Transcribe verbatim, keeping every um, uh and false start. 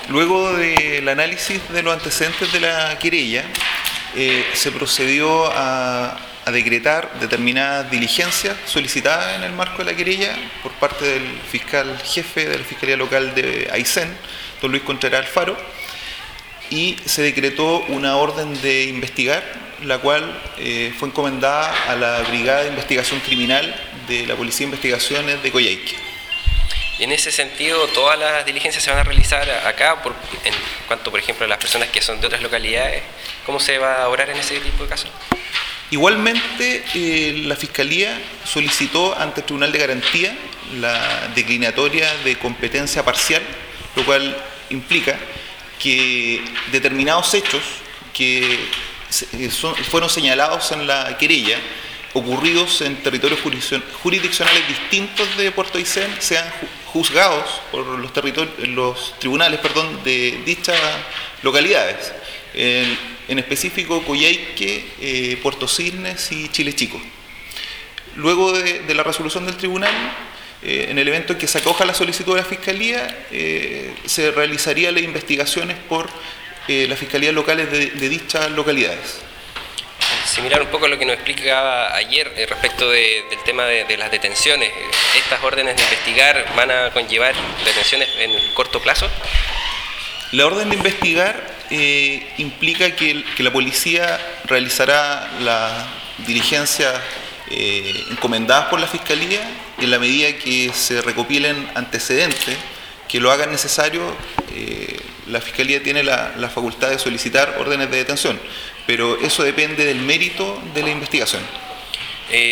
Luego del análisis de los antecedentes de la querella, eh, se procedió a, a decretar determinadas diligencias solicitadas en el marco de la querella por parte del fiscal jefe de la Fiscalía Local de Aysén, don Luis Contreras Alfaro, y se decretó una orden de investigar, la cual eh, fue encomendada a la Brigada de Investigación Criminal de la Policía de Investigaciones de Coyhaique. Y en ese sentido, todas las diligencias se van a realizar acá, por, en cuanto, por ejemplo, a las personas que son de otras localidades. ¿Cómo se va a obrar en ese tipo de casos? Igualmente, eh, la Fiscalía solicitó ante el Tribunal de Garantía la declinatoria de competencia parcial, lo cual implica que determinados hechos que son, fueron señalados en la querella, ocurridos en territorios jurisdiccionales distintos de Puerto Aysén, sean juzgados por los, los tribunales perdón, de dichas localidades, en, en específico Coyhaique, eh, Puerto Cisnes y Chile Chico. Luego de, de la resolución del tribunal, eh, en el evento en que se acoja la solicitud de la Fiscalía, eh, se realizarían las investigaciones por eh, las fiscalías locales de, de dichas localidades. Similar un poco a lo que nos explicaba ayer eh, respecto de, del tema de, de las detenciones. ¿Estas órdenes de investigar van a conllevar detenciones en corto plazo? La orden de investigar eh, implica que, que la policía realizará las diligencias eh, encomendadas por la Fiscalía en la medida que se recopilen antecedentes que lo hagan necesario. Eh, la Fiscalía tiene la, la facultad de solicitar órdenes de detención, pero eso depende del mérito de la investigación.